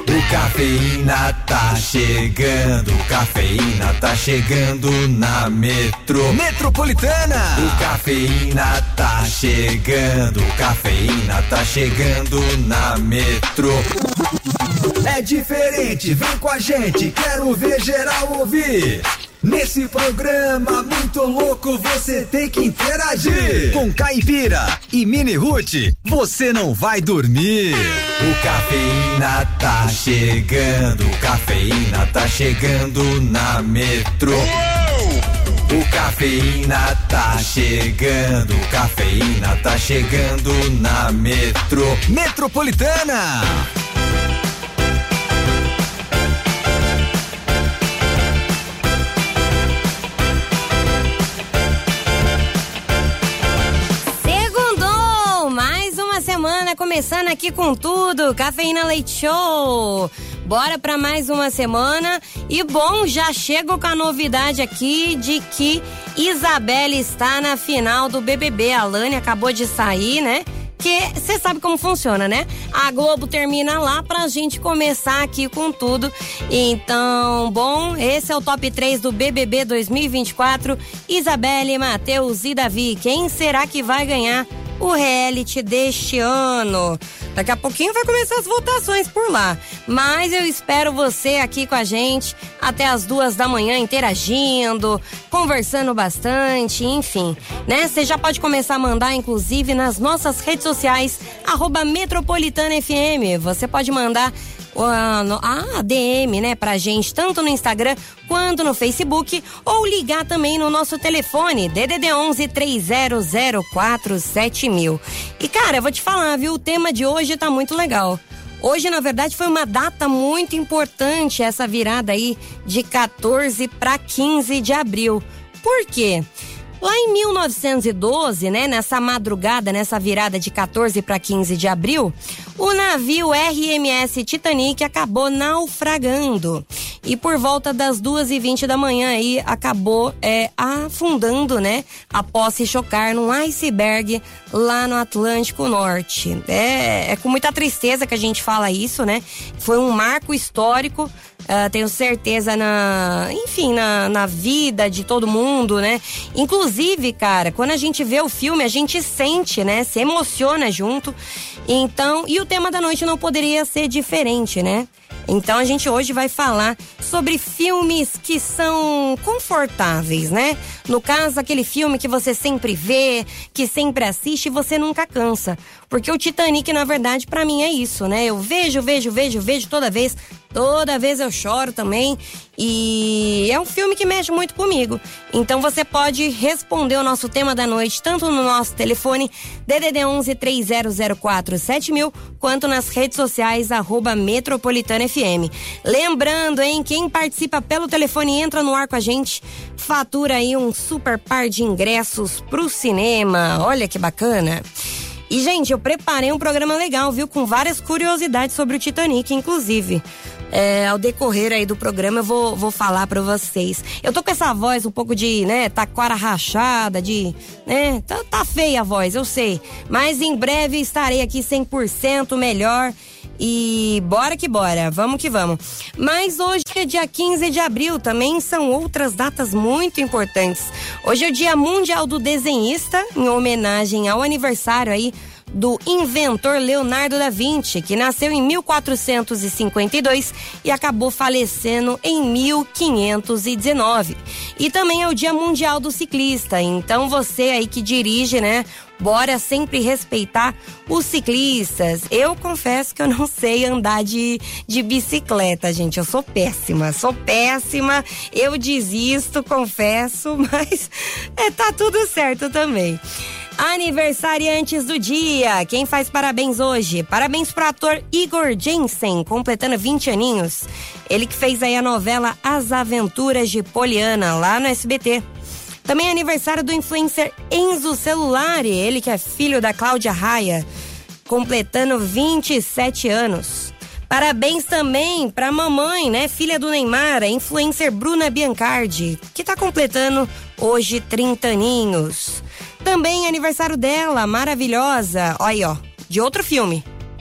O Cafeína tá chegando, Cafeína tá chegando na Metro Metropolitana. O Cafeína tá chegando, Cafeína tá chegando na Metro. É diferente, vem com a gente, quero ver geral ouvir. Nesse programa muito louco você tem que interagir. Com Caipira e Mini Ruth, você não vai dormir. O Cafeína tá chegando, Cafeína tá chegando na Metro. O Cafeína tá chegando, Cafeína tá chegando na Metro Metropolitana. Começando aqui com tudo, Cafeína Leite Show. Bora pra mais uma semana. E bom, já chego com a novidade aqui de que Isabelle está na final do BBB. A Lani acabou de sair, né? Que você sabe como funciona, né? A Globo termina lá pra gente começar aqui com tudo. Então, bom, esse é o top 3 do BBB 2024. Isabelle, Matheus e Davi. Quem será que vai ganhar o reality deste ano? Daqui a pouquinho vai começar as votações por lá, mas eu espero você aqui com a gente até as 2 da manhã interagindo, conversando bastante, enfim, né? Você já pode começar a mandar, inclusive, nas nossas redes sociais, @MetropolitanaFM. Você pode mandar a DM, né, pra gente, tanto no Instagram quanto no Facebook, ou ligar também no nosso telefone, DDD 11 3004 7000. E cara, eu vou te falar, viu, o tema de hoje tá muito legal. Hoje, na verdade, foi uma data muito importante, essa virada aí de 14 para 15 de abril. Por quê? Lá em 1912, né, nessa madrugada, nessa virada de 14 para 15 de abril, o navio RMS Titanic acabou naufragando. E por volta das 2h20 da manhã aí, acabou afundando, né, após se chocar num iceberg lá no Atlântico Norte. É com muita tristeza que a gente fala isso, né? Foi um marco histórico. Tenho certeza na vida de todo mundo, né? Inclusive, cara, quando a gente vê o filme, a gente sente, né? Se emociona junto. Então, e o tema da noite não poderia ser diferente, né? Então a gente hoje vai falar sobre filmes que são confortáveis, né? No caso, aquele filme que você sempre vê, que sempre assiste e você nunca cansa. Porque o Titanic, na verdade, pra mim é isso, né? Eu vejo toda vez. Toda vez eu choro também. E é um filme que mexe muito comigo. Então você pode responder o nosso tema da noite, tanto no nosso telefone DDD 11 3004 7000, quanto nas redes sociais @MetropolitanaFM. Lembrando, hein, quem participa pelo telefone e entra no ar com a gente, fatura aí um super par de ingressos pro cinema. Olha que bacana. E, gente, eu preparei um programa legal, viu? Com várias curiosidades sobre o Titanic, inclusive. Ao decorrer aí do programa eu vou falar pra vocês. Eu tô com essa voz um pouco de, né, taquara rachada, né, tá feia a voz, eu sei. Mas em breve estarei aqui 100% melhor. E bora que bora, vamos que vamos. Mas hoje é dia 15 de abril, também são outras datas muito importantes. Hoje é o Dia Mundial do Desenhista, em homenagem ao aniversário aí do inventor Leonardo da Vinci, que nasceu em 1452 e acabou falecendo em 1519. E também é o Dia Mundial do Ciclista, então você aí que dirige, né, bora sempre respeitar os ciclistas. Eu confesso que eu não sei andar de bicicleta, gente. Eu sou péssima. Eu desisto, confesso, mas tá tudo certo também. Aniversariantes do dia, quem faz parabéns hoje? Parabéns pro ator Igor Jensen, completando 20 aninhos. Ele que fez aí a novela As Aventuras de Poliana, lá no SBT. Também é aniversário do influencer Enzo Celulari, ele que é filho da Cláudia Raia, completando 27 anos. Parabéns também pra mamãe, né, filha do Neymar, a influencer Bruna Biancardi, que tá completando hoje 30 aninhos. Também é aniversário dela, maravilhosa, olha aí, ó, de outro filme.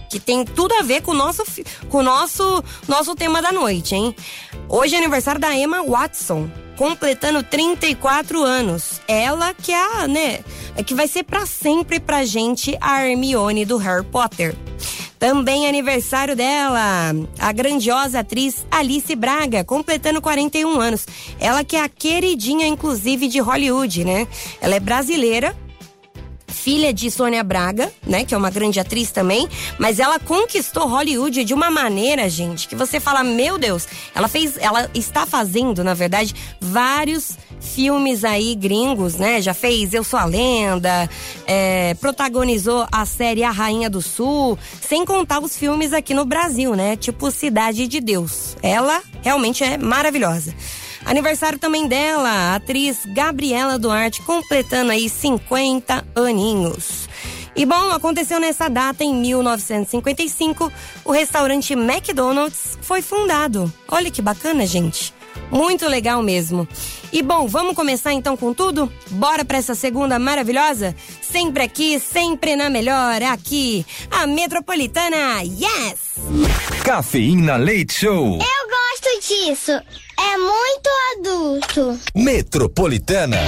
que tem tudo a ver com o nosso tema da noite, hein? Hoje é aniversário da Emma Watson, completando 34 anos. Ela que que vai ser pra sempre pra gente a Hermione do Harry Potter. Também é aniversário dela, a grandiosa atriz Alice Braga, completando 41 anos. Ela que é a queridinha, inclusive, de Hollywood, né? Ela é brasileira, filha de Sônia Braga, né? Que é uma grande atriz também, mas ela conquistou Hollywood de uma maneira, gente, que você fala, meu Deus, ela está fazendo, na verdade, vários filmes aí gringos, né? Já fez Eu Sou a Lenda, protagonizou a série A Rainha do Sul, sem contar os filmes aqui no Brasil, né? Tipo Cidade de Deus. Ela realmente é maravilhosa. Aniversário também dela, a atriz Gabriela Duarte, completando aí 50 aninhos. E bom, aconteceu nessa data, em 1955, o restaurante McDonald's foi fundado. Olha que bacana, gente. Muito legal mesmo. E bom, vamos começar então com tudo? Bora pra essa segunda maravilhosa? Sempre aqui, sempre na melhor, aqui, a Metropolitana, yes! Cafeína Leite Show. Eu gosto disso. É muito adulto. Metropolitana.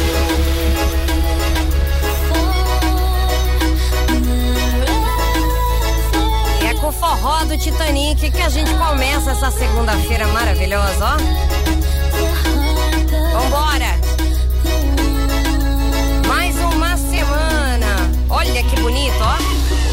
É com o forró do Titanic que a gente começa essa segunda-feira maravilhosa, ó. Vambora! Mais uma semana. Olha que bonito, ó.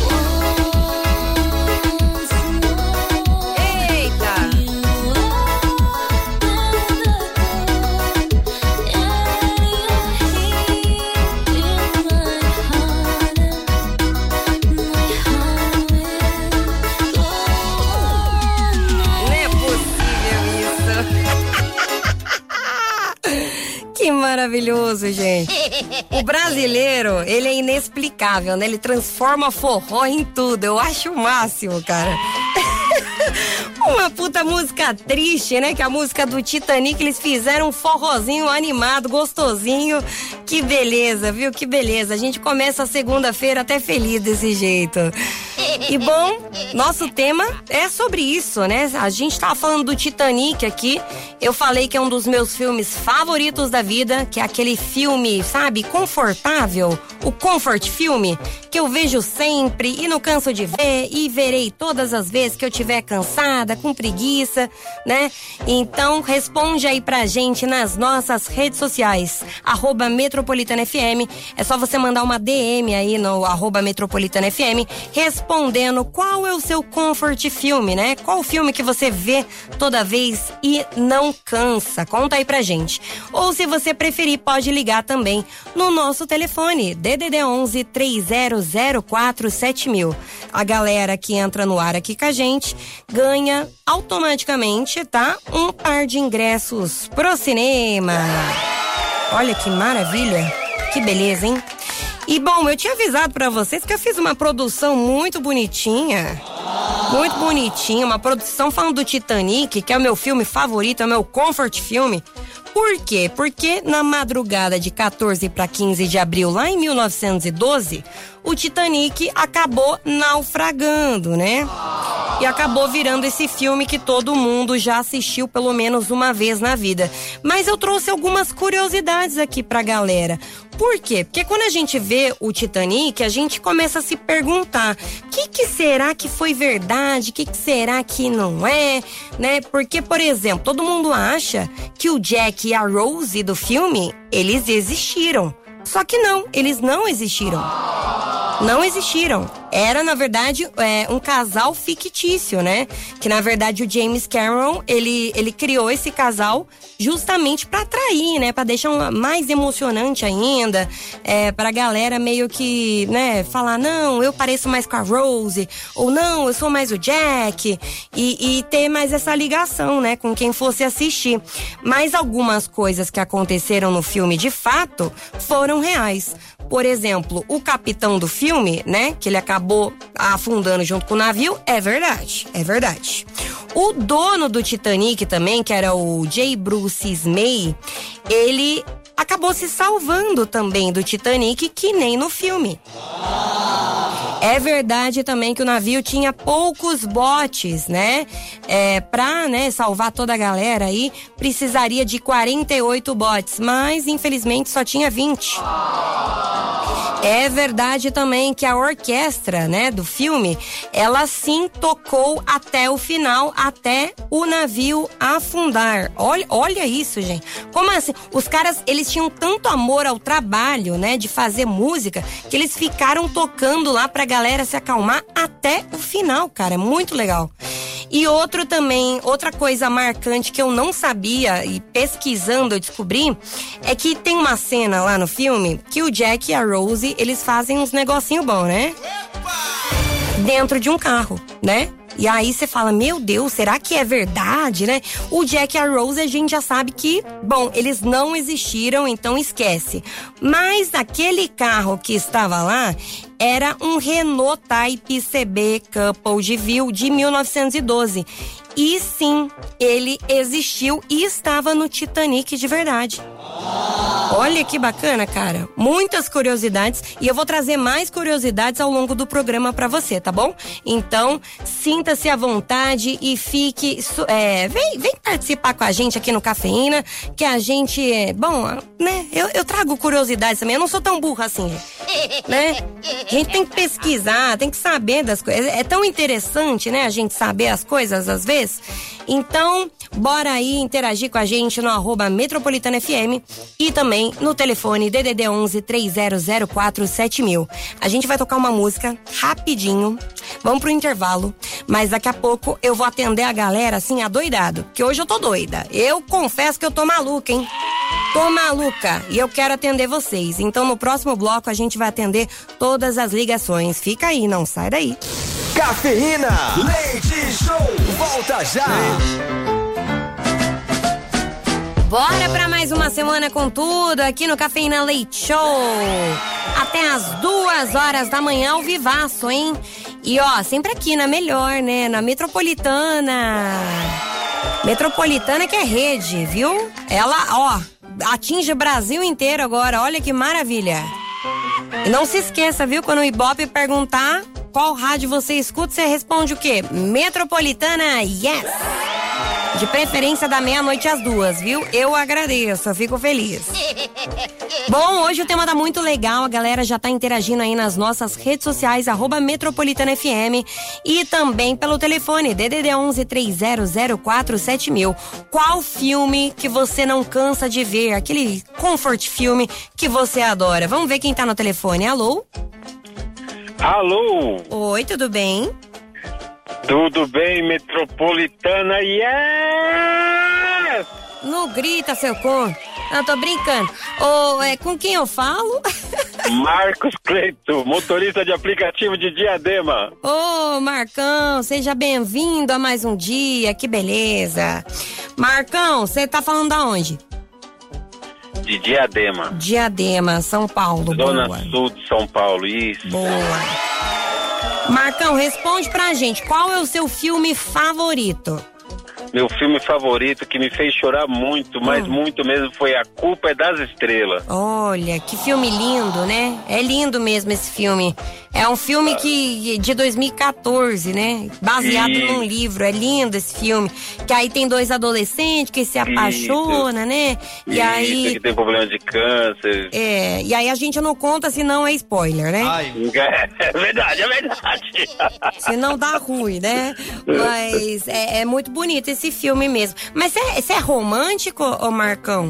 Que maravilhoso, gente. O brasileiro, ele é inexplicável, né? Ele transforma forró em tudo. Eu acho o máximo, cara. Uma puta música triste, né? Que a música do Titanic, eles fizeram um forrozinho animado, gostosinho. Que beleza, viu? Que beleza. A gente começa a segunda-feira até feliz desse jeito. E bom, nosso tema é sobre isso, né? A gente tava falando do Titanic aqui. Eu falei que é um dos meus filmes favoritos da vida, que é aquele filme, sabe, confortável, o comfort filme, que eu vejo sempre e não canso de ver e verei todas as vezes que eu tiver cansada, com preguiça, né? Então, responde aí pra gente nas nossas redes sociais, @MetropolitanaFM. É só você mandar uma DM aí no @MetropolitanaFM, respondendo qual é o seu comfort filme, né? Qual o filme que você vê toda vez e não cansa? Conta aí pra gente. Ou se você preferir, pode ligar também no nosso telefone, DDD 11 3004 7000. A galera que entra no ar aqui com a gente ganha automaticamente, tá? Um par de ingressos pro cinema. Olha que maravilha, que beleza, hein? E bom, eu tinha avisado pra vocês que eu fiz uma produção muito bonitinha, uma produção falando do Titanic, que é o meu filme favorito, é o meu comfort filme. Por quê? Porque na madrugada de 14 para 15 de abril, lá em 1912, o Titanic acabou naufragando, né? E acabou virando esse filme que todo mundo já assistiu pelo menos uma vez na vida. Mas eu trouxe algumas curiosidades aqui pra galera. Por quê? Porque quando a gente vê o Titanic, a gente começa a se perguntar: o que será que foi verdade? O que será que não é? Né? Porque, por exemplo, todo mundo acha que o Jack e a Rose do filme, eles existiram. Só que não, eles não existiram. Não existiram. Era, na verdade, um casal fictício, né? Que, na verdade, o James Cameron, ele criou esse casal justamente pra atrair, né? Pra deixar mais emocionante ainda. Pra galera meio que, né? Falar, não, eu pareço mais com a Rose. Ou não, eu sou mais o Jack. E ter mais essa ligação, né? Com quem fosse assistir. Mas algumas coisas que aconteceram no filme, de fato, foram reais. Por exemplo, o capitão do filme, né, que ele acabou afundando junto com o navio, é verdade. O dono do Titanic também, que era o J. Bruce Ismay, ele acabou se salvando também do Titanic, que nem no filme. É verdade também que o navio tinha poucos botes, né? Pra, né, salvar toda a galera aí, precisaria de 48 botes, mas infelizmente só tinha 20. É verdade também que a orquestra, né, do filme, ela sim tocou até o final, até o navio afundar. Olha isso, gente. Como assim? Os caras, eles tinham tanto amor ao trabalho, né, de fazer música, que eles ficaram tocando lá pra galera se acalmar até o final, cara. É muito legal. E outra coisa marcante que eu não sabia, e pesquisando eu descobri, é que tem uma cena lá no filme que o Jack e a Rose, eles fazem uns negocinho bom, né? Dentro de um carro, né? E aí você fala, meu Deus, será que é verdade, né? O Jack e a Rose, a gente já sabe que, bom, eles não existiram, então esquece. Mas aquele carro que estava lá era um Renault Type CB Couple de Ville de 1912. E sim, ele existiu e estava no Titanic de verdade. Olha que bacana, cara. Muitas curiosidades e eu vou trazer mais curiosidades ao longo do programa pra você, tá bom? Então, sinta-se à vontade e fique... vem participar com a gente aqui no Cafeína, que a gente... bom, né? Eu trago curiosidades também. Eu não sou tão burra assim, né? A gente tem que pesquisar, tem que saber das coisas. É tão interessante, né? A gente saber as coisas às vezes. Então, bora aí interagir com a gente no @MetropolitanaFM e também no telefone DDD 11 3004 7000. A gente vai tocar uma música rapidinho, vamos pro intervalo, mas daqui a pouco eu vou atender a galera assim, adoidado, que hoje eu tô doida. Eu confesso que eu tô maluca, hein? Tô maluca e eu quero atender vocês. Então no próximo bloco a gente vai atender todas as ligações. Fica aí, não sai daí. Cafeína, Leite Show, volta já! Bora pra mais uma semana com tudo aqui no Cafeína Leite Show. Até as 2h da manhã ao vivaço, hein? E ó, sempre aqui na melhor, né? Na Metropolitana. Metropolitana que é rede, viu? Ela, ó, atinge o Brasil inteiro agora, olha que maravilha. E não se esqueça, viu? Quando o Ibope perguntar qual rádio você escuta, você responde o quê? Metropolitana, yes! De preferência da meia-noite às 2, viu? Eu agradeço, eu fico feliz. Bom, hoje o tema tá muito legal, a galera já tá interagindo aí nas nossas redes sociais, @MetropolitanaFM e também pelo telefone DDD 11 3004 7000. Qual filme que você não cansa de ver? Aquele comfort filme que você adora? Vamos ver quem tá no telefone. Alô? Alô? Oi, tudo bem? Tudo bem, Metropolitana, yes! Não grita, seu corno. Não, tô brincando. Com quem eu falo? Marcos Cleito, motorista de aplicativo de Diadema. Ô, Marcão, seja bem-vindo a mais um dia, que beleza. Marcão, você tá falando da onde? De Diadema. Diadema, São Paulo. Zona boa. Sul de São Paulo, isso. Boa. Marcão, responde pra gente, qual é o seu filme favorito? Meu filme favorito que me fez chorar muito, mas muito mesmo, foi A Culpa é das Estrelas. Olha, que filme lindo, né? É lindo mesmo esse filme. É um filme de 2014, né? Baseado num livro. É lindo esse filme. Que aí tem dois adolescentes que se apaixonam, né? E aí... que tem problema de câncer. E aí a gente não conta, senão é spoiler, né? Ai. É verdade, é verdade. Senão dá ruim, né? Mas é muito bonito esse filme mesmo. Mas você é romântico, ô Marcão?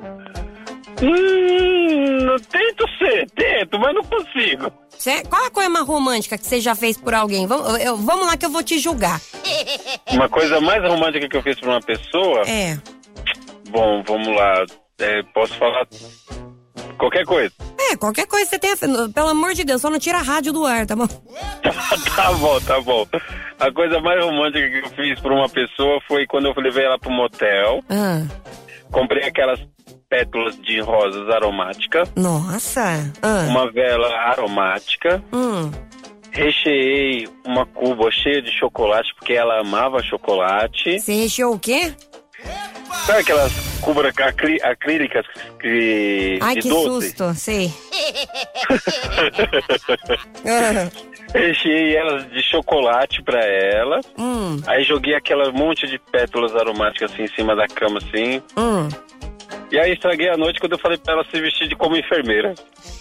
Tento, mas não consigo. Qual a coisa mais romântica que você já fez por alguém? Vamos lá que eu vou te julgar. Uma coisa mais romântica que eu fiz por uma pessoa? Bom, vamos lá. Posso falar qualquer coisa. Qualquer coisa que você tenha. Pelo amor de Deus, só não tira a rádio do ar, tá bom? Tá bom. A coisa mais romântica que eu fiz por uma pessoa foi quando eu levei ela pro motel. Comprei aquelas pétalas de rosas aromáticas. Nossa! Uma vela aromática. Recheei uma cuba cheia de chocolate, porque ela amava chocolate. Você recheou o quê? Sabe aquelas cubas acrílicas Ai, de que doce? susto, sei. Recheei elas de chocolate pra ela. Aí joguei aquela monte de pétalas aromáticas assim em cima da cama, assim. E aí estraguei a noite quando eu falei pra ela se vestir de como enfermeira.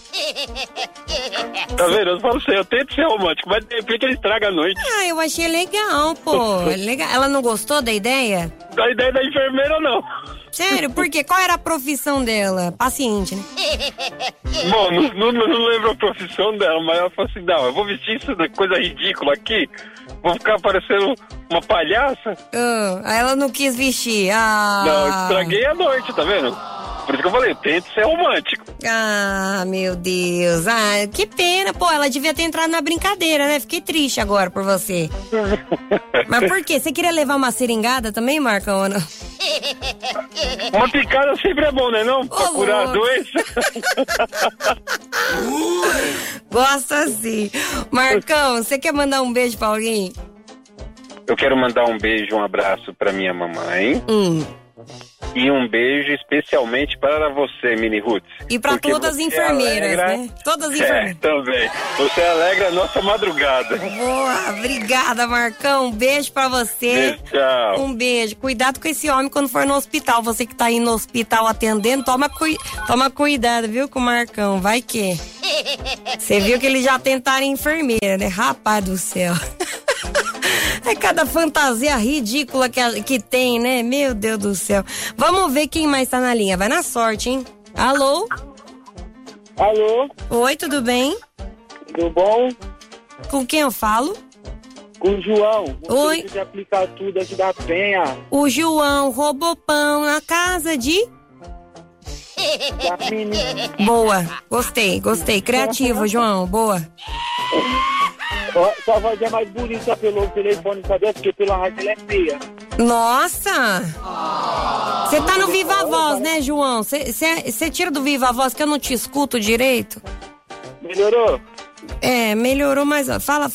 Tá vendo? Eu falo assim, eu tento ser romântico, mas de repente ele estraga a noite. Ah, eu achei legal, pô. Legal. Ela não gostou da ideia? Da ideia da enfermeira, não. Sério? Por quê? Qual era a profissão dela? Paciente, né? Bom, não lembro a profissão dela, mas ela falou assim, não, eu vou vestir isso de coisa ridícula aqui, vou ficar parecendo uma palhaça. Aí ela não quis vestir. Não, estraguei a noite, tá vendo? Por isso que eu falei, tento ser romântico. Ah, meu Deus. Ah, que pena, pô. Ela devia ter entrado na brincadeira, né? Fiquei triste agora por você. Mas por quê? Você queria levar uma seringada também, Marcão, ou não? Uma picada sempre é bom, né não? Pra curar a doença. Gosto assim. Marcão, você quer mandar um beijo pra alguém? Eu quero mandar um beijo, um abraço pra minha mamãe. E um beijo especialmente para você, Mini Roots. E para todas as enfermeiras, né? Todas as enfermeiras. Também. Você alegra a nossa madrugada. Boa, obrigada, Marcão. Um beijo pra você. Beijo, tchau. Um beijo. Cuidado com esse homem quando for no hospital. Você que tá aí no hospital atendendo, toma cuidado, viu, com o Marcão. Vai que. Você viu que eles já tentaram enfermeira, né? Rapaz do céu. É cada fantasia ridícula que tem, né? Meu Deus do céu. Vamos ver quem mais tá na linha. Vai na sorte, hein? Alô? Alô? Oi, tudo bem? Tudo bom? Com quem eu falo? Com o João. Oi. De aplicar tudo aqui da Penha. O João roubou pão na casa de... Da menina. Boa. Gostei. Criativo, João. Boa. Sua voz é mais bonita pelo telefone, sabia? Porque pela rádio ela é feia. Nossa! Você tá no Viva Voz, né, João? Você tira do Viva Voz que eu não te escuto direito. Melhorou? É, melhorou, mas fala.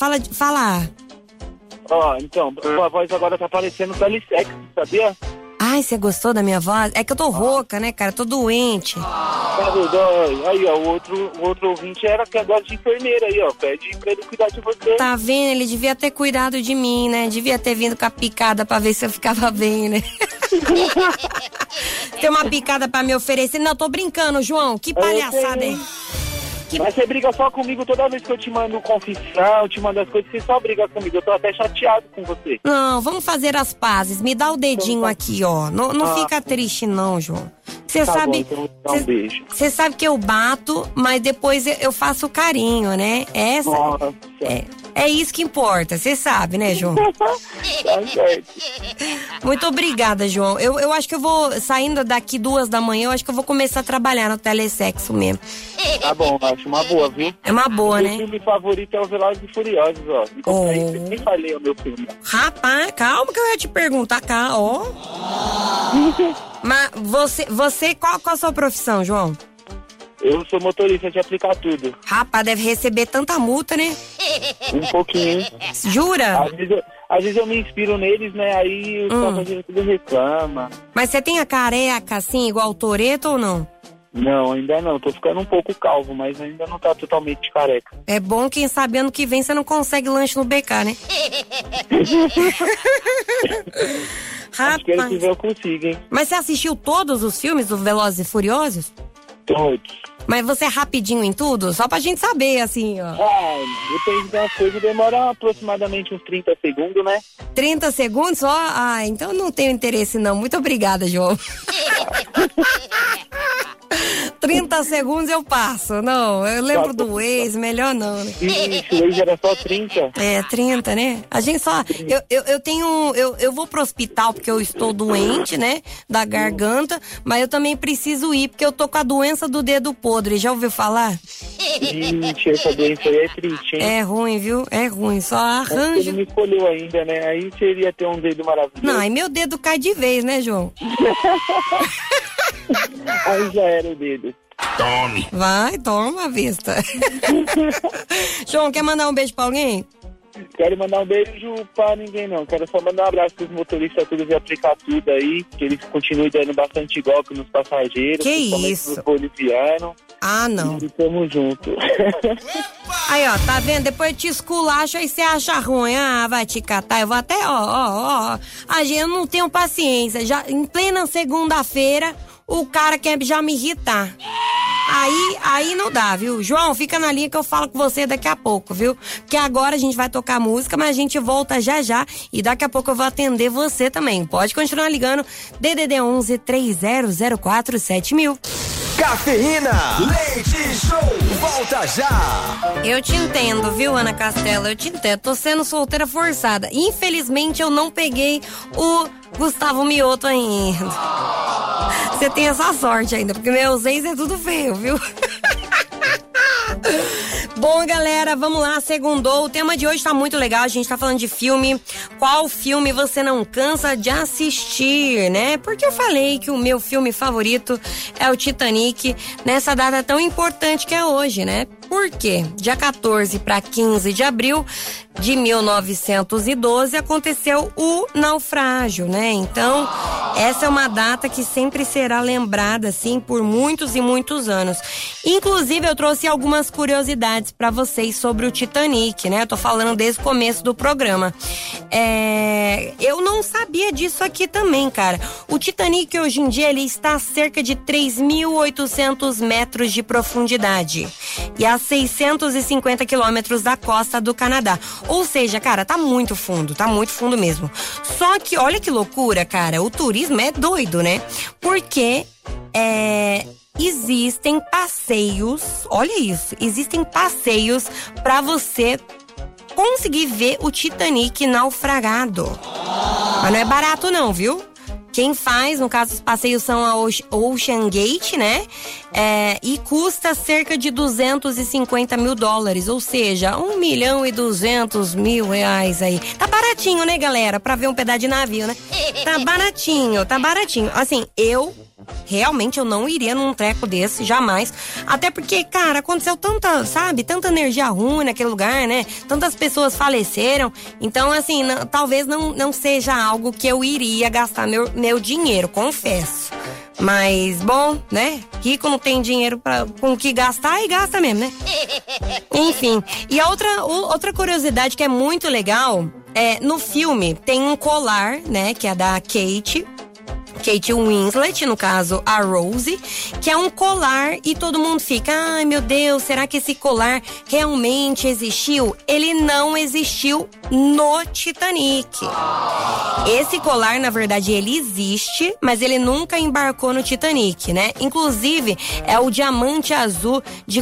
Então, sua voz agora tá parecendo telesexo, sabia? Ai, você gostou da minha voz? É que eu tô rouca, né, cara? Tô doente. Aí, ó, o outro ouvinte era que gosta de enfermeira aí, ó. Pede pra ele cuidar de você. Tá vendo? Ele devia ter cuidado de mim, né? Devia ter vindo com a picada pra ver se eu ficava bem, né? Tem uma picada pra me oferecer. Não, tô brincando, João. Que palhaçada, hein? Mas você briga só comigo toda vez que eu te mando confissão, te mando as coisas, você só briga comigo. Eu tô até chateado com você. Não, vamos fazer as pazes. Me dá o dedinho aqui, ó. Não fica triste não, João. Você sabe... Bom, então dá um beijo. Você sabe que eu bato, mas depois eu faço carinho, né? Nossa. É isso que importa, você sabe, né, João? Tá certo. Muito obrigada, João. Eu acho que eu vou, saindo daqui 2 da manhã, eu acho que eu vou começar a trabalhar no telesexo mesmo. Tá bom, acho uma boa, viu? É uma boa, né? Meu filme favorito é o Velozes e Furiosos, ó. Eu nem falei o meu filme. Rapaz, calma que eu ia te perguntar, ó. Mas você qual a sua profissão, João? Eu sou motorista de aplicar tudo. Rapaz, deve receber tanta multa, né? Um pouquinho. Jura? Às vezes eu me inspiro neles, né? Aí os passageiros tudo reclamam. Mas você tem a careca assim, igual o Toretto ou não? Não, ainda não. Tô ficando um pouco calvo, mas ainda não tá totalmente careca. É bom, quem sabe ano que vem você não consegue lanche no BK, né? Rapaz. Acho que ano que vem eu consigo, hein? Mas você assistiu todos os filmes do Velozes e Furiosos? Todos. Mas você é rapidinho em tudo? Só pra gente saber, assim, ó. Depende das coisas, demora aproximadamente uns 30 segundos, né? 30 segundos só? Ah, então não tenho interesse não. Muito obrigada, João. 30 segundos eu passo. Não, eu lembro do ex, melhor não, né? Isso, o ex era só 30. É, 30, né? A gente só... Eu vou pro hospital porque eu estou doente, né? Da garganta, mas eu também preciso ir porque eu tô com a doença do dedo podre. Já ouviu falar? Gente, essa doença aí é triste, hein? É ruim, viu? É ruim. Só arranja... Ele me escolheu ainda, né? Aí seria ter um dedo maravilhoso. Não, aí meu dedo cai de vez, né, João? Aí já era o dedo. Tome. Vai, toma a vista. João, quer mandar um beijo pra alguém? Quero mandar um beijo pra ninguém, não. Quero só mandar um abraço pros motoristas todos e aplicar tudo aí. Que eles continuem dando bastante golpe nos passageiros. Que isso? Nos bolivianos. Ah, não. E tamo junto. Aí, ó, tá vendo? Depois eu te esculacho e você acha ruim. Ah, vai te catar. Eu vou até, ó. Eu não tenho paciência. Já, em plena segunda-feira, o cara quer já me irritar. Aí não dá, viu? João, fica na linha que eu falo com você daqui a pouco, viu? Porque agora a gente vai tocar música, mas a gente volta já e daqui a pouco eu vou atender você também. Pode continuar ligando, DDD 11 3004 7000. Cafeína, leite show, volta já. Eu te entendo, viu, Ana Castela? Eu te entendo. Tô sendo solteira forçada. Infelizmente eu não peguei o Gustavo Mioto ainda. Você tem essa sorte ainda, porque meus ex é tudo feio, viu? Bom, galera, vamos lá, segundou. O tema de hoje tá muito legal, a gente tá falando de filme. Qual filme você não cansa de assistir, né? Porque eu falei que o meu filme favorito é o Titanic, nessa data tão importante que é hoje, né? Por quê? Dia 14 para 15 de abril de 1912 aconteceu o naufrágio, né? Então, essa é uma data que sempre será lembrada, assim, por muitos e muitos anos. Inclusive, eu trouxe algumas curiosidades para vocês sobre o Titanic, né? Eu tô falando desde o começo do programa. Eu não sabia disso aqui também, cara. O Titanic, hoje em dia, ele está a cerca de 3.800 metros de profundidade e a 650 quilômetros da costa do Canadá. Ou seja, cara, tá muito fundo mesmo. Só que, olha que loucura, cara, o turismo é doido, né? Porque existem passeios, olha isso, existem passeios pra você conseguir ver o Titanic naufragado. Mas não é barato não, viu? Quem faz, no caso, os passeios são a Ocean Gate, né? E custa cerca de $250 mil, ou seja, R$1.200.000 aí. Tá baratinho, né, galera? Pra ver um pedaço de navio, né? Tá baratinho. Assim, realmente eu não iria num treco desse, jamais. Até porque, cara, aconteceu tanta energia ruim naquele lugar, né? Tantas pessoas faleceram. Então, assim, talvez não seja algo que eu iria gastar meu dinheiro, confesso. Mas, bom, né? Rico não tem dinheiro com o que gastar e gasta mesmo, né? Enfim. E a outra curiosidade que é muito legal, no filme tem um colar, né? Que é da Kate Winslet, no caso a Rose, que é um colar e todo mundo fica, ai meu Deus, será que esse colar realmente existiu? Ele não existiu no Titanic. Esse colar, na verdade, ele existe, mas ele nunca embarcou no Titanic, né? Inclusive, é o diamante azul de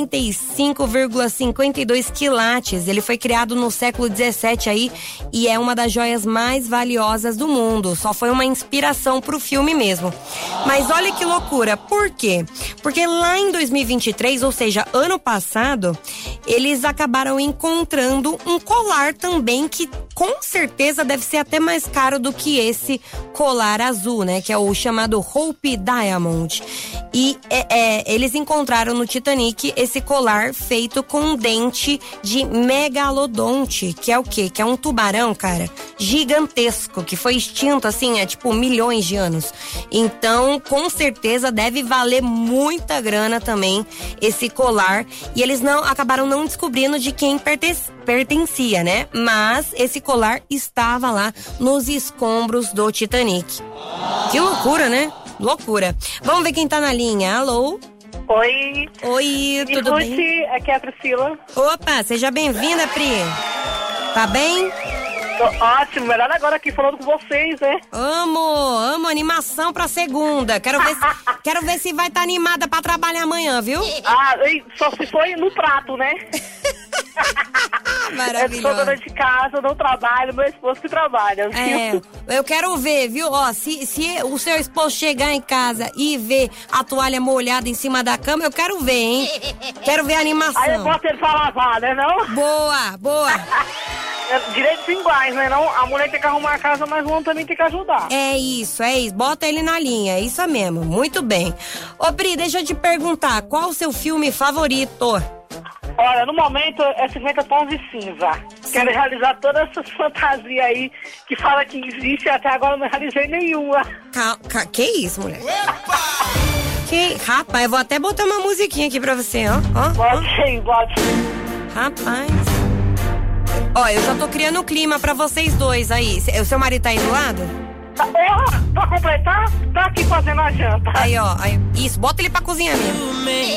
45,52 quilates. Ele foi criado no século 17 aí e é uma das joias mais valiosas do mundo. Só foi uma inspiração pro filme mesmo. Mas olha que loucura, por quê? Porque lá em 2023, ou seja, ano passado, eles acabaram encontrando um colar também que com certeza deve ser até mais caro do que esse colar azul, né? Que é o chamado Hope Diamond. E eles encontraram no Titanic esse colar feito com um dente de megalodonte, que é o quê? Que é um tubarão, cara, gigantesco, que foi extinto, assim, tipo milhões de anos. Então, com certeza deve valer muita grana também esse colar. E eles acabaram não descobrindo de quem pertencia, né? Mas esse colar estava lá nos escombros do Titanic. Que loucura, né? Loucura. Vamos ver quem tá na linha. Alô? Oi, tudo bem? Aqui é a Priscila. Opa, seja bem-vinda, Pri. Tá bem? Tô ótimo, melhor agora aqui falando com vocês, né? Amo animação pra segunda. Quero ver se vai estar animada pra trabalhar amanhã, viu? Só se foi no prato, né? Maravilhoso. Eu sou dona de casa, não trabalho, meu esposo que trabalha, viu? Eu quero ver, viu? Ó, se o seu esposo chegar em casa e ver a toalha molhada em cima da cama, eu quero ver, hein? Quero ver a animação. Aí eu boto ele pra lavar, né, não? Boa. Direitos iguais, né? Não, a mulher tem que arrumar a casa, mas o homem também tem que ajudar. É isso. Bota ele na linha, é isso mesmo. Muito bem. Ô, Pri, deixa eu te perguntar, qual o seu filme favorito? Olha, no momento é 50 Tons de Cinza. Quero realizar todas essas fantasias aí que fala que existe, até agora eu não realizei nenhuma. Que isso, mulher? Ok, rapaz, eu vou até botar uma musiquinha aqui pra você, ó. Pode sim. Rapaz. Ó, eu já tô criando o clima pra vocês dois aí. O seu marido tá aí do lado? Pra completar, tá aqui fazendo a janta. Aí, ó. Isso, bota ele pra cozinhar mesmo.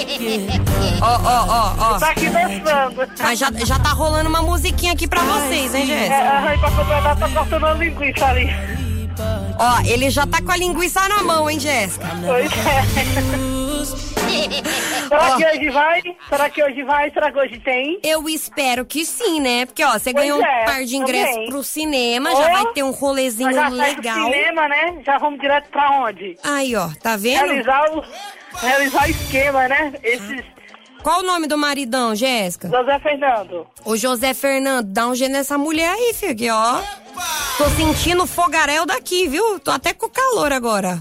Ó. Tá aqui dançando. Mas já tá rolando uma musiquinha aqui pra vocês, hein, Jéssica? Pra completar, tá cortando a linguiça ali. Ó, ele já tá com a linguiça na mão, hein, Jéssica? Pois é. Será que hoje vai? Será que hoje tem? Eu espero que sim, né? Porque, ó, você ganhou um par de ingressos pro cinema, já vai ter um rolezinho já legal. Do cinema, né? Já vamos direto pra onde? Aí, ó, tá vendo? Realizar o esquema, né? Qual o nome do maridão, Jéssica? José Fernando. O José Fernando, dá um jeito nessa mulher aí, filho, que, ó. Tô sentindo o fogaréu daqui, viu? Tô até com calor agora.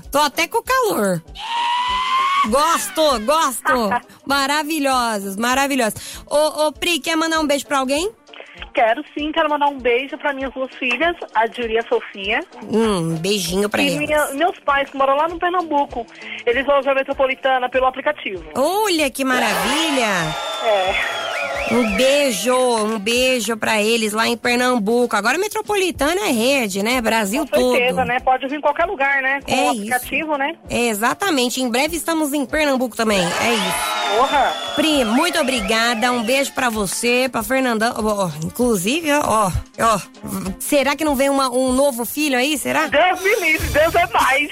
Gosto. Maravilhosas. Ô, Pri, quer mandar um beijo pra alguém? Quero sim, quero mandar um beijo pra minhas duas filhas, a Júlia e a Sofia. Um beijinho pra elas. E meus pais que moram lá no Pernambuco. Eles vão usar a Metropolitana pelo aplicativo. Olha que maravilha! Um beijo pra eles lá em Pernambuco. Agora Metropolitana é rede, né? Brasil todo. Com certeza, né? Pode vir em qualquer lugar, né? Com o aplicativo, isso. Né? Exatamente. Em breve estamos em Pernambuco também. É isso. Porra! Pri, muito obrigada. Um beijo pra você, pra Fernandão. Inclusive, ó. Será que não vem um novo filho aí? Será? Deus me livre, Deus é mais.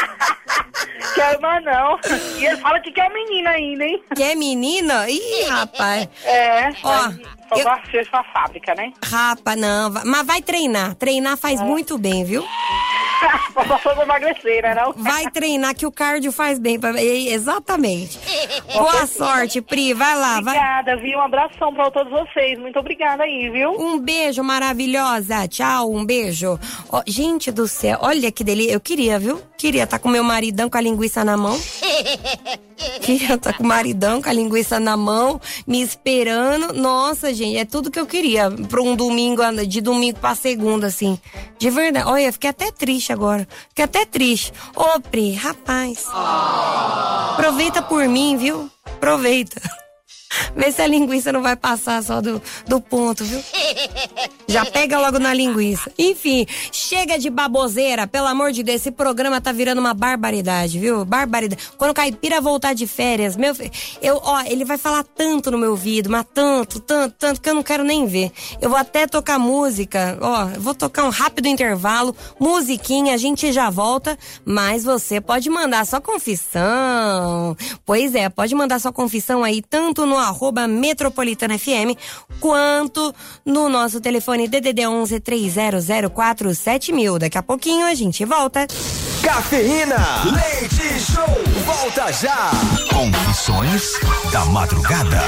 Quero mais não. E ele fala que quer menina ainda, hein? Quer menina? Ih, rapaz. Ó, eu acesso pra fábrica, né? Rapaz, não. Mas vai treinar. Treinar faz muito bem, viu? Só foi emagrecer, né, não? Vai treinar que o cardio faz bem. Exatamente. Boa sorte, Pri. Vai lá. Obrigada, viu? Um abração pra todos vocês. Muito obrigada aí, viu? Um beijo, maravilhosa. Tchau, um beijo. Oh, gente do céu, olha que delícia. Eu queria, viu? Queria estar com meu maridão com a linguiça na mão. Queria estar com o maridão com a linguiça na mão, me esperando. Nossa, gente, é tudo que eu queria pra um domingo, de domingo pra segunda, assim. De verdade. Olha, fiquei até triste agora. Ô, Pri, rapaz. Aproveita por mim, viu? Aproveita. Vê se a linguiça não vai passar só do ponto, viu? Já pega logo na linguiça. Enfim, chega de baboseira, pelo amor de Deus. Esse programa tá virando uma barbaridade, viu? Barbaridade. Quando o Caipira voltar de férias, ele vai falar tanto no meu ouvido, mas tanto, que eu não quero nem ver. Eu vou até tocar música, eu vou tocar um rápido intervalo, musiquinha, a gente já volta, mas você pode mandar sua confissão. Pois é, pode mandar sua confissão aí, tanto no @metropolitanafm, quanto no nosso telefone DDD 11 30047000. Daqui a pouquinho a gente volta. Cafeína, leite show, volta já. Confissões da madrugada.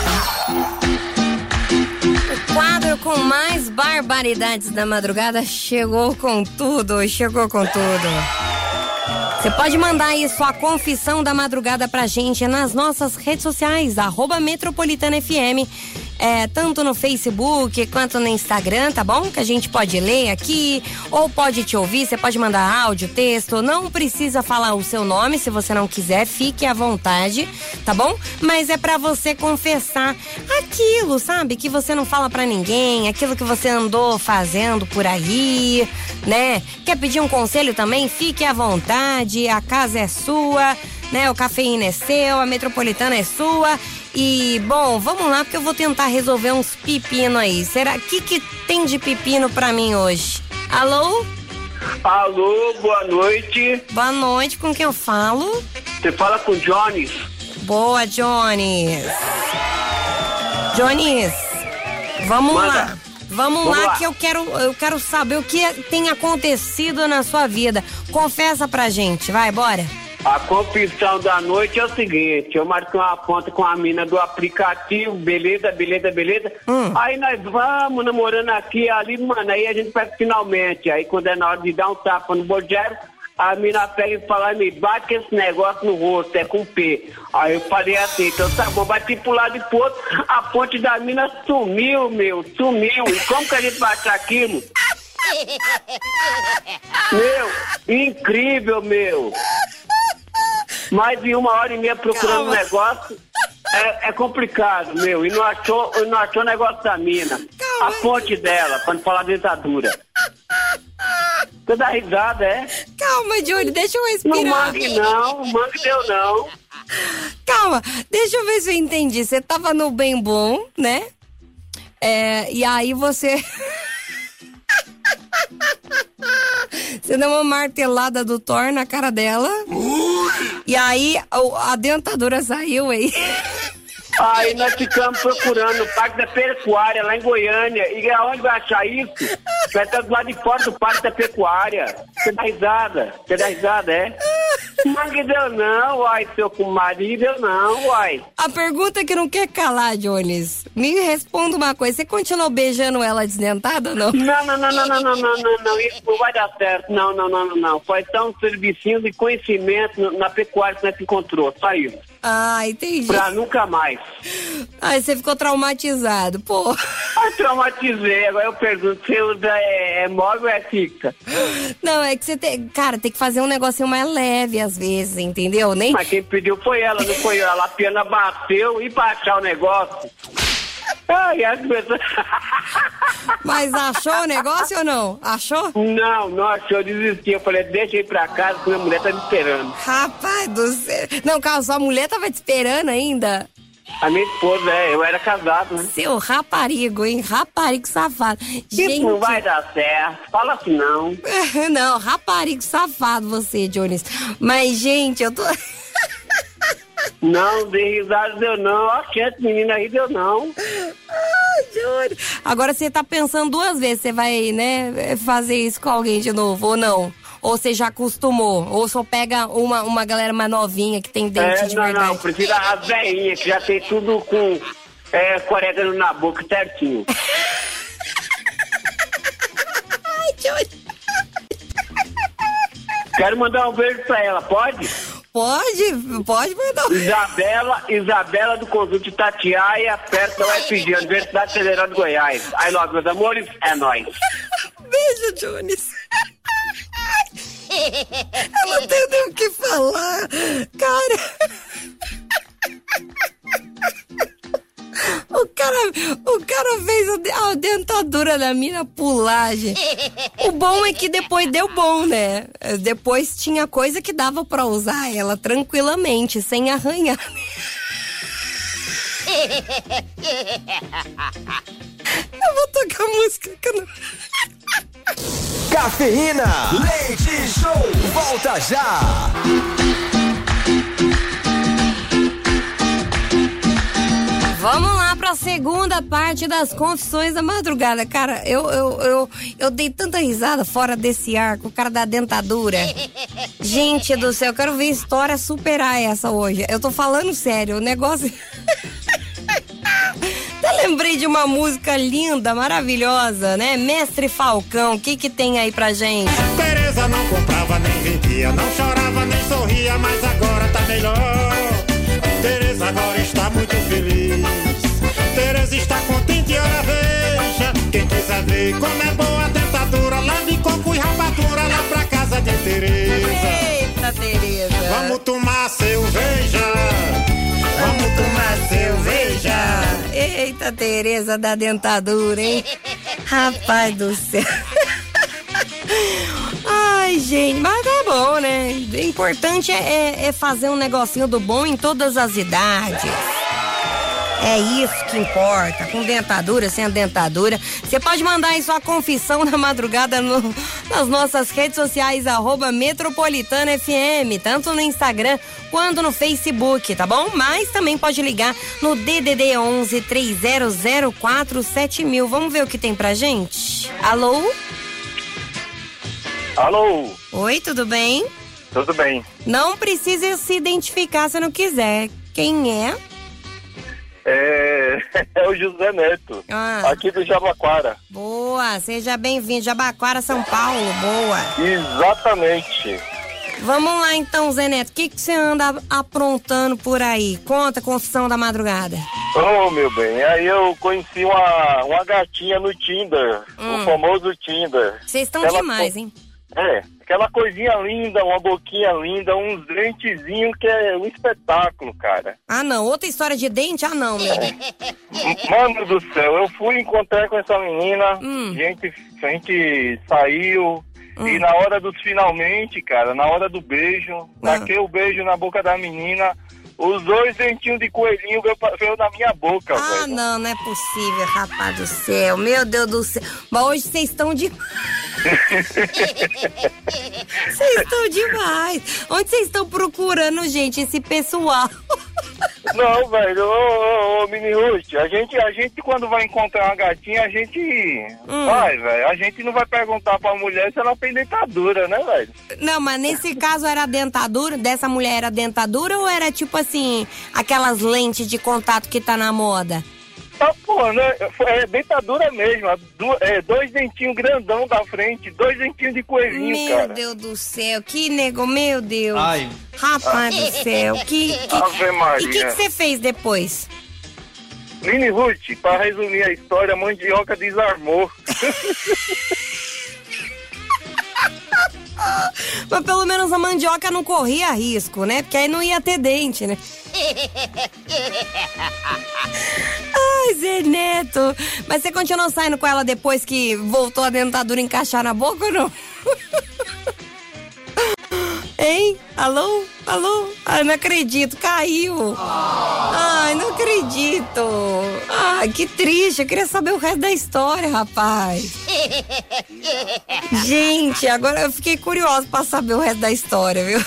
O quadro com mais barbaridades da madrugada chegou com tudo. Você pode mandar aí sua confissão da madrugada pra gente nas nossas redes sociais, @metropolitanafm, tanto no Facebook quanto no Instagram, tá bom? Que a gente pode ler aqui, ou pode te ouvir, você pode mandar áudio, texto, não precisa falar o seu nome, se você não quiser, fique à vontade, tá bom? Mas é pra você confessar aquilo, sabe? Que você não fala pra ninguém, aquilo que você andou fazendo por aí, né? Quer pedir um conselho também? Fique à vontade, a casa é sua, né? O Cafeína é seu, a Metropolitana é sua. E, bom, vamos lá, porque eu vou tentar resolver uns pepino aí. Será que tem de pepino pra mim hoje? Alô? Alô, boa noite. Boa noite, com quem eu falo? Você fala com o Jones. Boa, Jones. Jones, vamos lá. Vamos lá que eu quero saber o que tem acontecido na sua vida. Confessa pra gente, vai, bora. A confissão da noite é o seguinte, eu marquei uma ponta com a mina do aplicativo, beleza. Aí nós vamos namorando aqui e ali, mano, aí a gente pega finalmente. Aí quando é na hora de dar um tapa no bojero, a mina pega e fala, me bate esse negócio no rosto, é com P. Aí eu falei assim, então tá bom, bati pro lado e pro outro, a ponte da mina sumiu. E como que a gente vai achar aquilo? Incrível, meu. Mais de 1h30 procurando um negócio. É complicado, meu. E não achou o negócio da mina. A fonte dela, quando falar dentadura. Você dá risada, é? Calma, Johnny, deixa eu respirar. Não mangue deu não. Calma, deixa eu ver se eu entendi. Você tava no bem bom, né? E aí você... Você deu uma martelada do Thor na cara dela. E aí a dentadura saiu aí. Aí nós ficamos procurando o Parque da Pecuária lá em Goiânia. E aonde vai achar isso? Vai estar do lado de fora do Parque da Pecuária. Você dá risada, é? Mangue deu não, uai, seu marido deu não, uai. A pergunta que não quer calar, Jones. Me responda uma coisa, você continuou beijando ela desdentada ou não? Não, isso não vai dar certo. Não. Foi só um servicinho de conhecimento na pecuária que nós se encontrou, só isso. Ah, entendi. Pra nunca mais. Aí você ficou traumatizado, pô. Traumatizei, agora eu pergunto, você usa móvel ou é fixa? Não, é que você tem que fazer um negocinho mais leve às vezes, entendeu? Mas quem pediu foi ela, não foi eu. A Lapiana bateu e pra achar o negócio. Ai, as pessoas... Mas achou o negócio ou não? Achou? Não achou, desisti. Eu falei, deixa eu ir pra casa que minha mulher tá me esperando. Rapaz do céu. Não, calma, sua mulher tava te esperando ainda? A minha esposa, eu era casado, né? Seu raparigo, hein? Raparigo safado. Isso não vai dar certo. Fala assim, não. Não, raparigo safado você, Jones. Mas, gente, eu tô... Não, dei risada, deu não. Ó, essa menina aí deu não. Johnny. Agora você tá pensando 2 vezes, você vai, né, fazer isso com alguém de novo, ou não? Ou você já acostumou? Ou só pega uma galera mais novinha que tem dente de verdade? Não, prefiro as velhinhas que já tem tudo com orégano na boca certinho. Ai, Johnny. Quero mandar um beijo pra ela, pode? Pode mandar. Isabela do Conjunto Itatiaia, perto da UFG, Universidade Federal de Goiás. I love, meus amores, é nóis. Beijo, Jones. Eu não tenho nem o que falar, cara. O cara fez a dentadura da mina pular, gente. O bom é que depois deu bom, né? Depois tinha coisa que dava pra usar ela tranquilamente, sem arranhar. Eu vou tocar música que eu não... Cafeína, leite show, volta já. Vamos lá pra segunda parte das confissões da madrugada. Cara, eu dei tanta risada fora desse ar com o cara da dentadura. Gente do céu, eu quero ver a história superar essa hoje. Eu tô falando sério, o negócio... Eu lembrei de uma música linda, maravilhosa, né? Mestre Falcão, o que tem aí pra gente? Tereza não comprava nem vendia, não chorava nem sorria, mas agora tá melhor. Tereza agora está muito feliz. Tereza está contente, ora veja. Quem quiser ver como é boa a dentadura, leve coco e rapadura lá pra casa de Tereza. Eita, Tereza. Vamos tomar cerveja. Vamos tomar cerveja. Eita, Tereza da dentadura, hein? Rapaz do céu. Ai, gente, mas tá bom, né? O importante é fazer um negocinho do bom em todas as idades. É isso que importa, com dentadura, sem a dentadura. Você pode mandar aí sua confissão na madrugada nas nossas redes sociais, @MetropolitanaFM, tanto no Instagram quanto no Facebook, tá bom? Mas também pode ligar no DDD 11 3004 7000. Vamos ver o que tem pra gente? Alô? Alô? Oi, tudo bem? Tudo bem. Não precisa se identificar se não quiser. Quem é? É o José Neto, aqui do Jabaquara. Boa, seja bem-vindo, Jabaquara, São Paulo, boa. Exatamente. Vamos lá então, Zé Neto, o que você anda aprontando por aí? Conta a confissão da madrugada. Oh, meu bem, aí eu conheci uma gatinha no Tinder, o famoso Tinder. Vocês estão demais, hein? Aquela coisinha linda, uma boquinha linda, uns dentezinhos que é um espetáculo, cara. Ah, não. Outra história de dente? Ah, não, meu. Mano do céu, eu fui encontrar com essa menina, a gente saiu, e na hora dos finalmente, cara, na hora do beijo, taquei o beijo na boca da menina, os 2 dentinhos de coelhinho veio na minha boca, velho. Ah, não é possível, rapaz do céu. Meu Deus do céu. Mas hoje vocês estão de... Vocês estão demais. Onde vocês estão procurando, gente, esse pessoal? Não, velho, ô Mini Ruth, a gente quando vai encontrar uma gatinha, a gente vai, velho. A gente não vai perguntar pra mulher se ela tem dentadura, né, velho? Não, mas nesse caso era dentadura, dessa mulher era dentadura ou era tipo assim, aquelas lentes de contato que tá na moda? Tá, pô, né? É dentadura mesmo, 2 dentinhos grandão da frente, 2 dentinhos de coelhinho, cara. Meu Deus do céu, que nego, meu Deus. Ai. Rapaz do céu, Ave Maria. E o que você fez depois? Mini Ruth, pra resumir a história, a mandioca desarmou. Mas pelo menos a mandioca não corria risco, né? Porque aí não ia ter dente, né? Ai, Zé Neto. Mas você continuou saindo com ela depois que voltou a dentadura encaixar na boca ou não? Hein? Alô? Ai, não acredito, caiu. Ai, não acredito. Ai, que triste, eu queria saber o resto da história, rapaz. Gente, agora eu fiquei curiosa pra saber o resto da história, viu?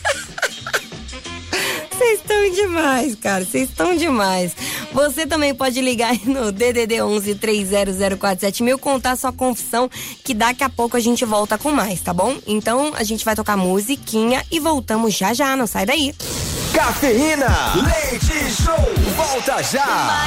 Vocês estão demais, cara, vocês estão demais. Você também pode ligar aí no DDD 11 30047000, contar sua confissão, que daqui a pouco a gente volta com mais, tá bom? Então a gente vai tocar musiquinha e voltamos já, não sai daí. Cafeína, leite show, volta já.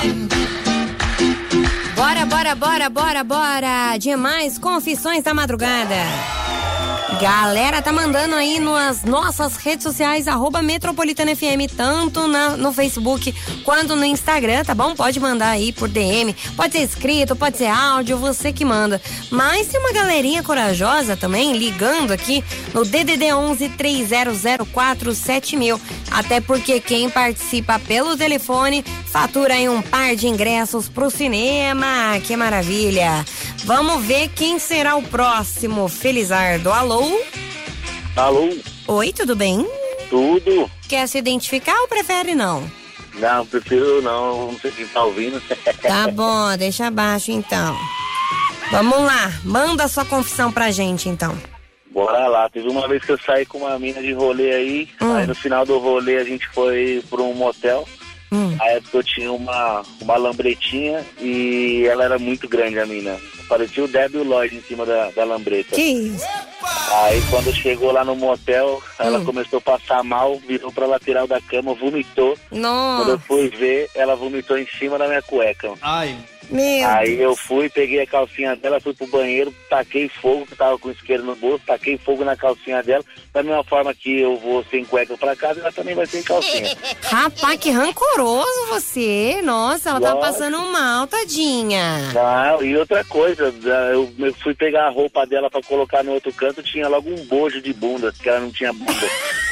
Bora. Demais confissões da madrugada. Galera, tá mandando aí nas nossas redes sociais, @MetropolitanaFM, tanto no Facebook quanto no Instagram, tá bom? Pode mandar aí por DM, pode ser escrito, pode ser áudio, você que manda. Mas tem uma galerinha corajosa também ligando aqui no DDD 11 30047000. Até porque quem participa pelo telefone fatura aí um par de ingressos pro cinema. Que maravilha! Vamos ver quem será o próximo. Felizardo, alô? Alô? Oi, tudo bem? Tudo. Quer se identificar ou prefere não? Não, prefiro não, não sei quem tá ouvindo. Tá bom, deixa abaixo então. Vamos lá, manda sua confissão pra gente então. Bora lá, teve uma vez que eu saí com uma mina de rolê aí no final do rolê a gente foi pra um motel. Na época eu tinha uma lambretinha e ela era muito grande, a mina. Parecia o Debbie e o Lloyd em cima da lambreta. Que isso? Aí quando chegou lá no motel, ela começou a passar mal, virou pra lateral da cama, vomitou. Nossa. Quando eu fui ver, ela vomitou em cima da minha cueca. Ai. Aí eu fui, peguei a calcinha dela, fui pro banheiro, taquei fogo, que tava com isqueiro no bolso, taquei fogo na calcinha dela, da mesma forma que eu vou sem cueca pra casa, ela também vai sem calcinha. Rapaz, que rancoroso você. Nossa, ela tá passando mal, tadinha. Não, e outra coisa, eu fui pegar a roupa dela pra colocar no outro canto, tinha logo um bojo de bunda, que ela não tinha bunda.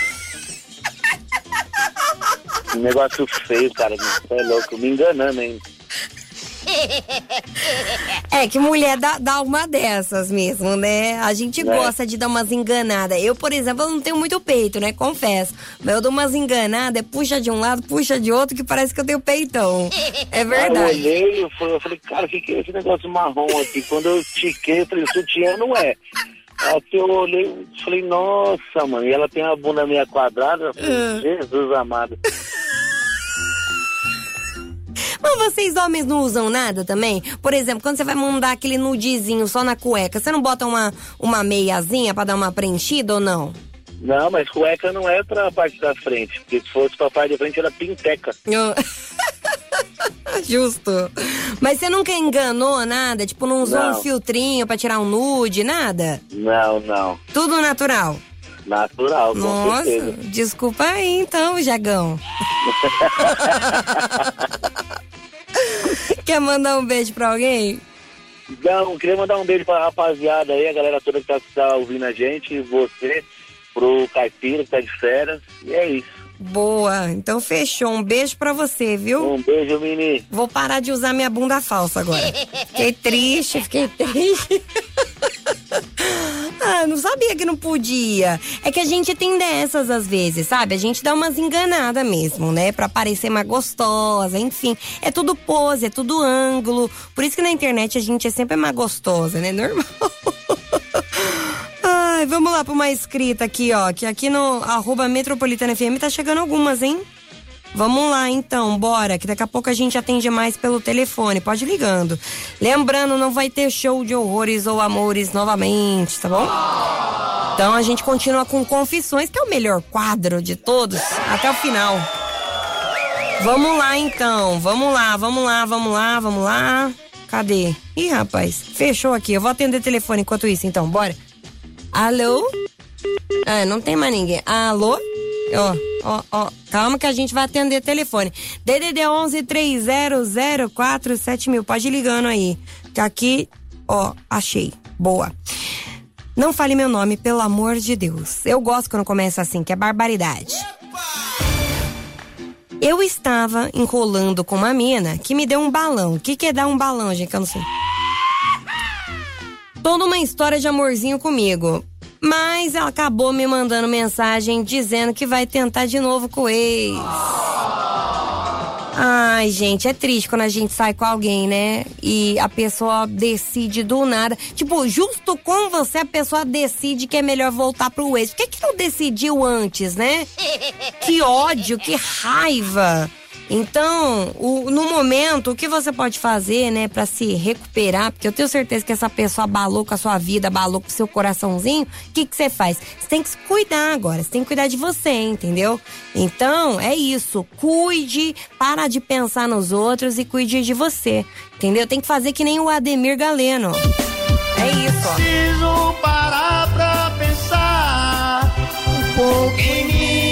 Um negócio feio, cara, é louco, me enganando, hein? É que mulher dá uma dessas mesmo, né? A gente gosta de dar umas enganadas. Eu, por exemplo, eu não tenho muito peito, né? Confesso. Mas eu dou umas enganadas, puxa de um lado, puxa de outro, que parece que eu tenho peitão. É verdade. Eu olhei, eu falei, cara, o que é esse negócio marrom aqui? Quando eu tiquei, eu falei, sutiã não é. Aí eu olhei, falei, nossa, mano, e ela tem uma bunda meia quadrada, eu falei, Jesus amado. Mas vocês homens não usam nada também? Por exemplo, quando você vai mandar aquele nudezinho só na cueca, você não bota uma meiazinha pra dar uma preenchida ou não? Não, mas cueca não é pra parte da frente, porque se fosse pra parte da frente era pinteca. Justo. Mas você nunca enganou nada? Tipo, não usou um filtrinho pra tirar um nude, nada? Não. Tudo natural? Natural, com certeza. Nossa, desculpa aí então, Jagão. Quer mandar um beijo pra alguém? Então, queria mandar um beijo pra rapaziada aí, a galera toda que tá ouvindo a gente, você, pro Caipira que tá de férias, e é isso. Boa, então fechou. Um beijo pra você, viu? Um beijo, Mini. Vou parar de usar minha bunda falsa agora. Fiquei triste. Não sabia que não podia. É que a gente tem dessas às vezes, sabe? A gente dá umas enganadas mesmo, né? Pra parecer mais gostosa, enfim. É tudo pose, é tudo ângulo. Por isso que na internet a gente é sempre mais gostosa, né? Normal. Ai, vamos lá pra uma escrita aqui, ó. Que aqui no @metropolitanafm tá chegando algumas, hein? Vamos lá, então, bora. Que daqui a pouco a gente atende mais pelo telefone. Pode ir ligando. Lembrando, não vai ter show de horrores ou amores novamente, tá bom? Então a gente continua com Confissões, que é o melhor quadro de todos, até o final. Vamos lá, então. Vamos lá. Cadê? Ih, rapaz, fechou aqui. Eu vou atender o telefone enquanto isso, então, bora. Alô? Não tem mais ninguém. Alô? Ó, calma que a gente vai atender o telefone. DDD 11 3004 7000. Pode ir ligando aí. Que aqui, achei. Boa. Não fale meu nome, pelo amor de Deus. Eu gosto quando começa assim, que é barbaridade. Eu estava enrolando com uma mina que me deu um balão. O que é dar um balão, gente? Que eu não sei. Toda uma história de amorzinho comigo. Mas ela acabou me mandando mensagem dizendo que vai tentar de novo com o ex. Ai, gente, é triste quando a gente sai com alguém, né? E a pessoa decide do nada. Tipo, justo com você a pessoa decide que é melhor voltar pro ex. Por que não decidiu antes, né? Que ódio, que raiva. Então, no momento, o que você pode fazer, né, pra se recuperar, porque eu tenho certeza que essa pessoa abalou com a sua vida, abalou com o seu coraçãozinho, o que você faz? Você tem que se cuidar agora, você tem que cuidar de você, entendeu? Então, é isso, cuide, para de pensar nos outros e cuide de você, entendeu? Tem que fazer que nem o Ademir Galeno. É isso, ó. Preciso parar pra pensar um pouco em mim.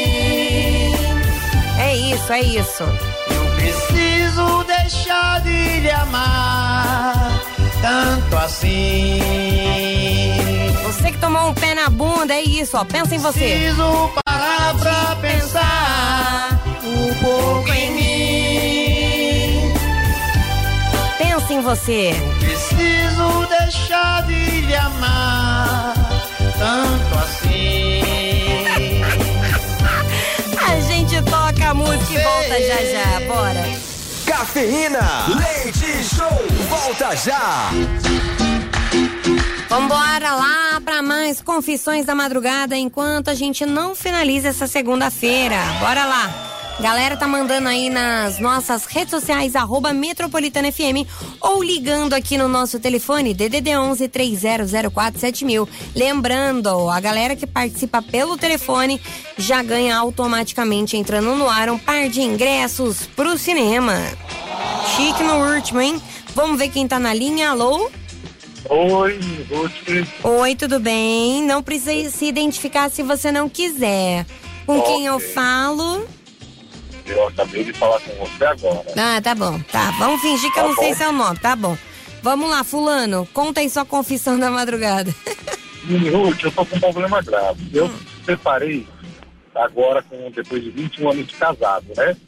É isso. Eu preciso deixar de lhe amar tanto assim. Você que tomou um pé na bunda, é isso, ó. Pensa em você. Preciso parar pra pensar um pouco em mim. Pensa em você. Eu preciso deixar de lhe amar tanto assim. A gente toca a música e volta já, bora. Cafeína, leite show, volta já. Vambora lá pra mais Confissões da Madrugada enquanto a gente não finaliza essa segunda-feira. Bora lá. Galera tá mandando aí nas nossas redes sociais, @MetropolitanaFM, ou ligando aqui no nosso telefone, DDD 11 3004 7000. Lembrando, a galera que participa pelo telefone já ganha automaticamente, entrando no ar, um par de ingressos pro cinema. Chique no último, hein? Vamos ver quem tá na linha. Alô? Oi, Oi, tudo bem? Não precisa se identificar se você não quiser. Com quem eu falo? Eu acabei de falar com você agora. Tá bom. Tá, vamos fingir que eu não sei seu nome, tá bom. Vamos lá, fulano, conta aí sua confissão da madrugada. Ruth, eu tô com um problema grave. Eu separei agora depois de 21 anos de casado, né?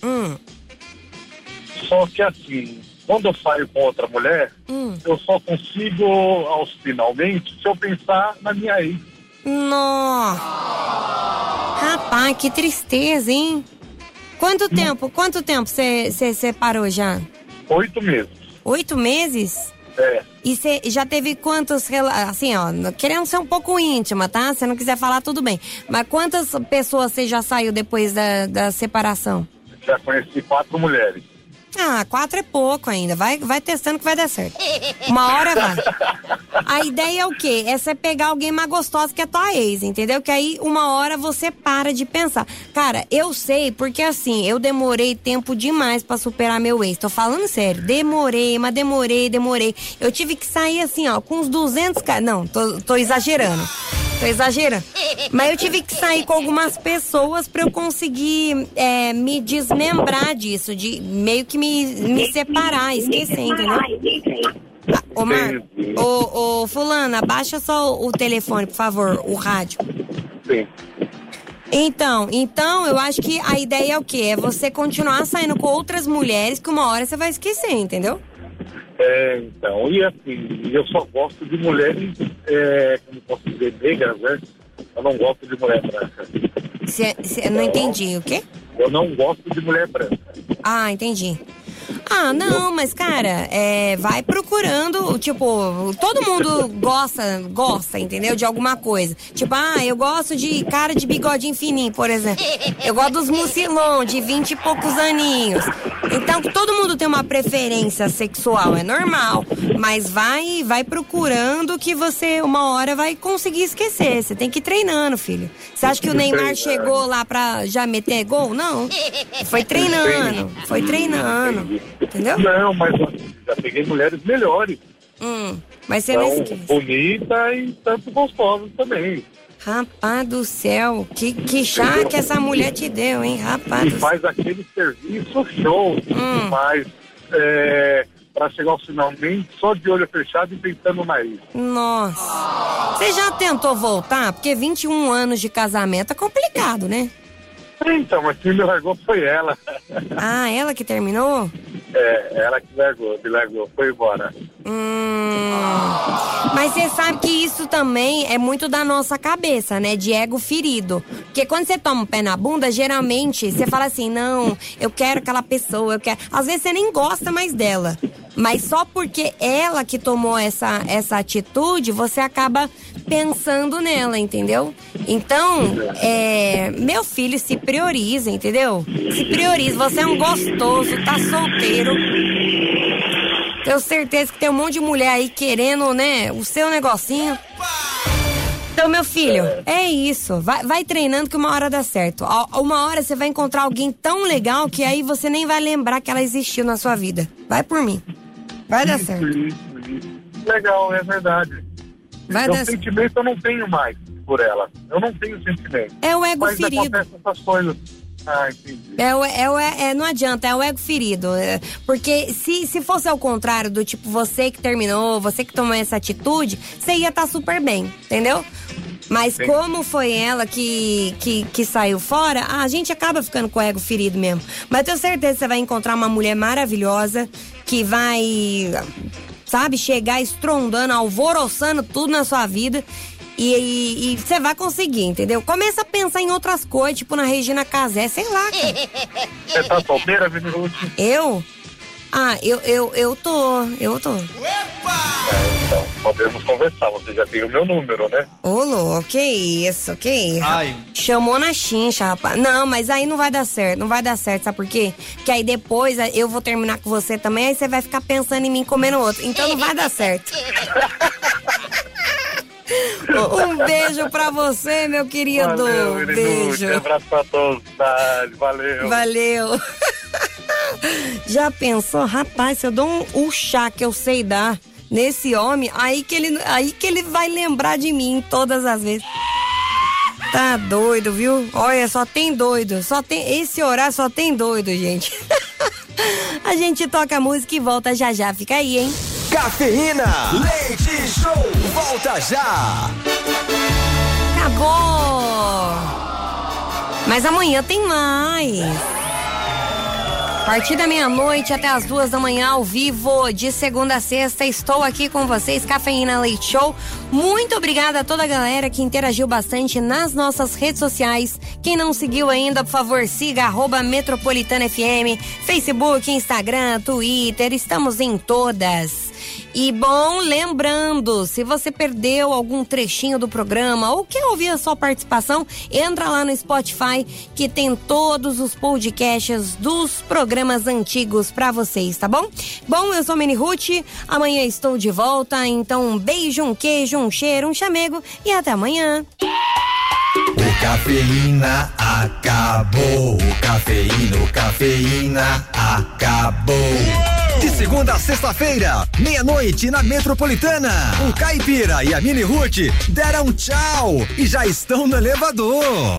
Só que assim, quando eu saio com outra mulher, eu só consigo, aos finalmente, se eu pensar na minha ex. Nossa! Rapaz, que tristeza, hein? Quanto tempo você separou já? 8 meses. 8 meses? É. E você já teve quantos, assim, ó, querendo ser um pouco íntima, tá? Se não quiser falar, tudo bem. Mas quantas pessoas você já saiu depois da separação? Já conheci 4 mulheres. 4 é pouco ainda. Vai testando que vai dar certo. Uma hora vai. A ideia é o quê? É você pegar alguém mais gostosa que a tua ex, entendeu? Que aí uma hora você para de pensar. Cara, eu sei porque assim, eu demorei tempo demais pra superar meu ex. Tô falando sério. Demorei. Eu tive que sair assim, ó, com uns 200 caras. Não, tô exagerando. Mas eu tive que sair com algumas pessoas pra eu conseguir me desmembrar disso, de meio que me separar, esquecer, entendeu? Ô, fulano, abaixa só o telefone, por favor, o rádio. Sim. Então, eu acho que a ideia é o quê? É você continuar saindo com outras mulheres que uma hora você vai esquecer, entendeu? Então, e assim, eu só gosto de mulheres, como posso dizer, negras, né? Eu não gosto de mulher branca. Não entendi, o quê? Eu não gosto de mulher branca. Ah, entendi. Ah, não, mas cara, vai procurando, tipo, todo mundo gosta, entendeu? De alguma coisa. Tipo, eu gosto de cara de bigodinho fininho, por exemplo. Eu gosto dos mucilon de 20 e poucos aninhos. Então, todo mundo tem uma preferência sexual, é normal. Mas vai procurando que você, uma hora, vai conseguir esquecer. Você tem que ir treinando, filho. Você acha que o Neymar chegou lá pra já meter gol? Não. Foi treinando. Entendeu? Não, mas já peguei mulheres melhores. Mas você não esquece. Bonita e tanto gostosa também. Rapaz do céu, que chá que essa mulher te deu, hein, rapaz. E faz aquele serviço show, mas pra chegar ao finalmente só de olho fechado e pensando no nariz. Nossa. Você já tentou voltar? Porque 21 anos de casamento é complicado, né? Então, mas quem me largou foi ela. Ah, ela que terminou? Ela que me largou, foi embora. Mas você sabe que isso também é muito da nossa cabeça, né? De ego ferido. Porque quando você toma um pé na bunda, geralmente você fala assim, não, eu quero aquela pessoa, eu quero... Às vezes você nem gosta mais dela. Mas só porque ela que tomou essa atitude, você acaba pensando nela, entendeu? Então, meu filho, se prioriza, entendeu? Se prioriza, você é um gostoso, tá solteiro. Tenho certeza que tem um monte de mulher aí querendo, né, o seu negocinho. Então, meu filho, é isso. Vai treinando que uma hora dá certo. Uma hora você vai encontrar alguém tão legal que aí você nem vai lembrar que ela existiu na sua vida. Vai por mim. Vai dar certo. Legal, é verdade. Sentimento eu não tenho mais por ela. Eu não tenho sentimento. É o ego ferido. Mas acontecem essas coisas. Ah, entendi. Não adianta, é o ego ferido. Porque se fosse ao contrário do tipo, você que terminou, você que tomou essa atitude, você ia estar super bem, entendeu? Mas sim, como foi ela que saiu fora, a gente acaba ficando com o ego ferido mesmo. Mas eu tenho certeza que você vai encontrar uma mulher maravilhosa que vai, sabe, chegar estrondando, alvoroçando tudo na sua vida. E você vai conseguir, entendeu? Começa a pensar em outras coisas, tipo na Regina Casé, sei lá, cara. Você tá solteira, Vini Ruth? Eu? Ah, eu tô. Então, podemos conversar, você já tem o meu número, né? Ô, louco, que isso. Ai. Chamou na chincha, rapaz. Não, mas aí não vai dar certo, sabe por quê? Porque aí depois eu vou terminar com você também, aí você vai ficar pensando em mim comendo outro. Então não vai dar certo. Um beijo pra você, meu querido. Valeu, beijo. Um abraço pra todos. Valeu. Já pensou, rapaz, se eu dou um chá que eu sei dar nesse homem, aí que ele vai lembrar de mim todas as vezes. Tá doido, viu? Olha, só tem doido. Esse horário só tem doido, gente. A gente toca a música e volta já. Fica aí, hein? Cafeína, Leite Show, volta já. Acabou. Mas amanhã tem mais. A partir da meia-noite até as 2 da manhã, ao vivo, de segunda a sexta, estou aqui com vocês, Cafeína Leite Show. Muito obrigada a toda a galera que interagiu bastante nas nossas redes sociais. Quem não seguiu ainda, por favor, siga @MetropolitanaFM, Facebook, Instagram, Twitter, estamos em todas. E bom, lembrando, se você perdeu algum trechinho do programa ou quer ouvir a sua participação, entra lá no Spotify que tem todos os podcasts dos programas antigos pra vocês, tá bom? Bom, eu sou Mini Ruth, amanhã estou de volta, então um beijo, um queijo, um cheiro, um chamego e até amanhã. O Cafeína acabou. O Cafeína acabou. De segunda a sexta-feira, meia-noite na Metropolitana. O Caipira e a Mini Ruth deram tchau e já estão no elevador.